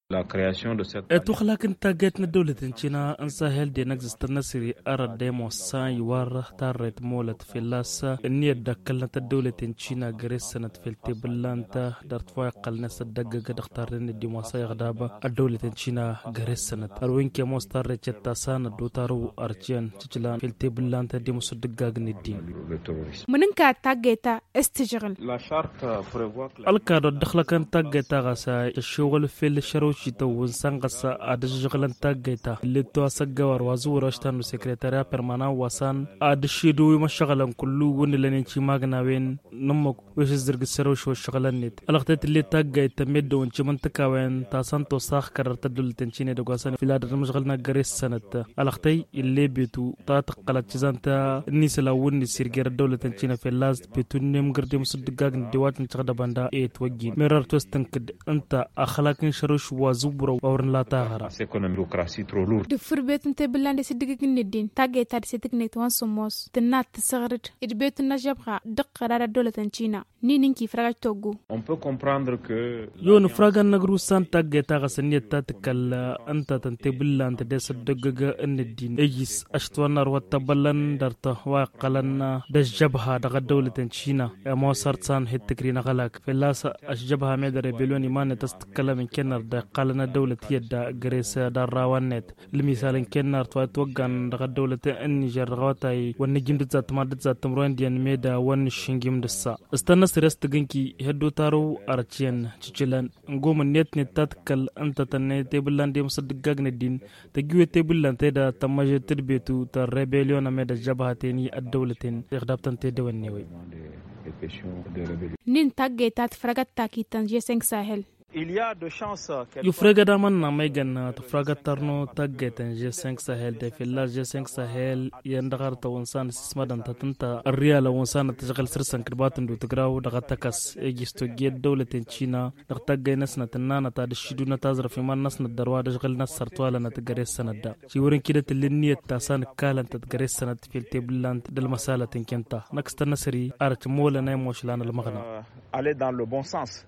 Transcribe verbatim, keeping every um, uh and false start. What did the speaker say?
La création de cette تخلق انت جيتنا دولة انشنا انسا هيل دي نكزست النسري ارى ديمو سان يوار تارت مولت في اللاسا اني دكلنا الدولة انشنا غريس سنة في التبلانتا دارت فايق الناس الدقة قد اختارين الديمو ساي غدابة الدولة انشنا غريس سنة اروين كي موستار ريتشتاسان دوتارو ارجيان تجلان في التبلانتا ديمو صدقاق ندين مننكا تاقيتا استجغل La charte prévoit que الكادو دخلك انت جيتا غسا الشغل في الشروشي تو سانغسا ادجغلن تاجيتا اللي تو سغور وازور اشتانو سكرتاريا بيرمانا وسان ادشيدو مشغلن كلو ون لنينشي ماغنا وين نمك وش زرق سروش وشغلنيت الختت اللي تاجيتا ميدو انشي منطقه وين تاسانتو ساخ كررت دول تنشيني دغوسان في لاد مشغلنا غريس سنت الختي اللي بيتو تاتقلت جزانتا نيسلا ون سيرغير دولة تنشينا في لاست بيتو نيم غردي مصدقاق ديوات نتغدا باندا اي توجين ميرار توستنكد انت اخلاقين شروش زبرو أورن لا تاهرا. c'est qu'on a une bureaucratie trop lourde. de furbet nte belande sidig gnedin tage tar sitignet wan somos tenat tsagrid idbet najabra daqara dolatan china ni ninki fraga togu. On peut comprendre que yon fraga nagru san tage taga saniyat tatkal anta tante belande des dogga gnedin ejis ashtwanar wataballan darta wa qalanna dajabha daga dolatan china ya mo sartsan hittikrina galak filasa ashjabha medare beloni man tastkala min kenar da قالنا دولة يدا غريس داراوانت المثال كنار توغان دغ دولة النيجر غوتاي ونجيم دزات ما دزات تمروين ديان ميدا ون شينجيم دسا استنى سرست غنكي هدو تارو ارچين تشيلان غوم نيت نتاتكل انت تني تيبلان دي مصدقاغ ندين تجوي تيبلان تيدا تماجي تربيتو تر ريبيليون ميدا جبهتين الدولتين اغدابتن تيدوني وي نين تاغي تات فرغات تاكي تنجي سنك ساحل. il y a de chances يفرق دامن ناميغن تفرق ترنو تاجتن جي خمسة ساحل ده في الله جي خمسة ساحل يندغر تونسان سسمدن تتنتا الريال وانسان تشغل سرسن كرباتن دو تغراو دغ تكاس ايجستو جيد دولة تشينا دغ تاجي نسنا تنانا تاد شيدونا تازر في مان نسنا الدروا دشغل ناس سرتوالا نتغريس سندا شيورن كده تلنيه تاسان كالن تتغريس سند في التبلان دل مساله كنتا نكست نسري ارت مولا نايموش لان المغنى aller dans le bon sens.